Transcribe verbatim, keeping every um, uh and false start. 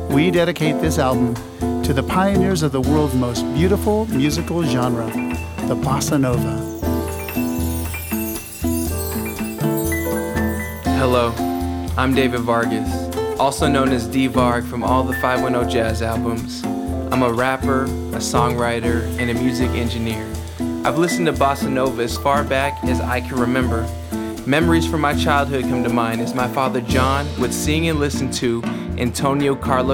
we dedicate this album to the pioneers of the world's most beautiful musical genre, the bossa nova. Hello, I'm David Vargas, also known as D-Varg from all the five one zero Jazz albums. I'm a rapper, a songwriter, and a music engineer. I've listened to bossa nova as far back as I can remember. Memories from my childhood come to mind as my father John would sing and listen to Antonio Carlos